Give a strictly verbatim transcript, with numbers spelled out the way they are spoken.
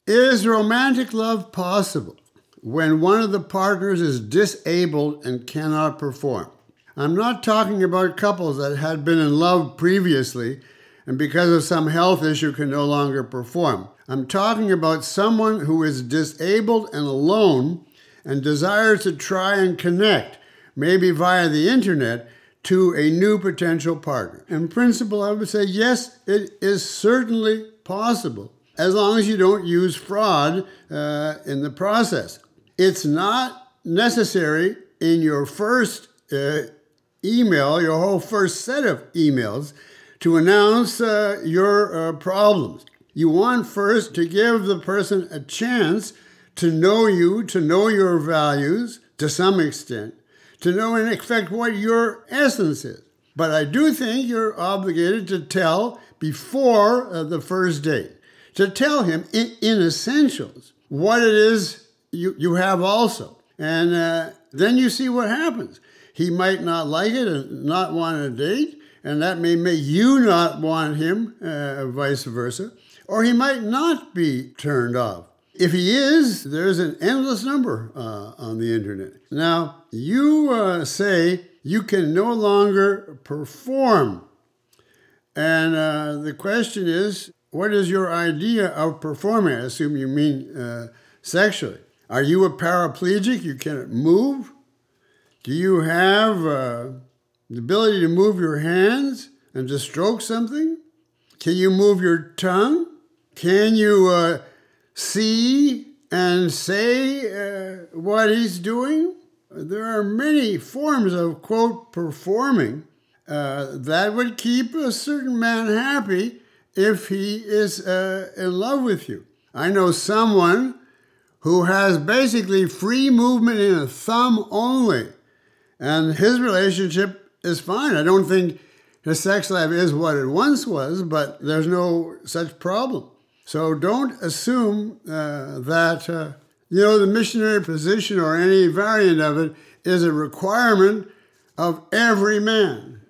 Is romantic love possible when one of the partners is disabled and cannot perform? I'm not talking about couples that had been in love previously and because of some health issue can no longer perform. I'm talking about someone who is disabled and alone and desires to try and connect, maybe via the internet, to a new potential partner. In principle, I would say yes, it is certainly possible, as long as you don't use fraud uh, in the process. It's not necessary in your first uh, email, your whole first set of emails, to announce uh, your uh, problems. You want first to give the person a chance to know you, to know your values to some extent, to know in effect what your essence is. But I do think you're obligated to tell before uh, the first date, to tell him in, in essentials what it is you, you have also. And uh, then you see what happens. He might not like it and not want a date, and that may make you not want him, uh, vice versa. Or he might not be turned off. If he is, there's an endless number uh, on the internet. Now, you uh, say you can no longer perform. And uh, the question is, what is your idea of performing? I assume you mean uh, sexually. Are you a paraplegic? You cannot move? Do you have uh, the ability to move your hands and to stroke something? Can you move your tongue? Can you uh, see and say uh, what he's doing? There are many forms of, quote, performing uh, that would keep a certain man happy if he is uh, in love with you. I know someone who has basically free movement in a thumb only, and his relationship is fine. I don't think his sex life is what it once was, but there's no such problem. So don't assume uh, that, uh, you know, the missionary position or any variant of it is a requirement of every man.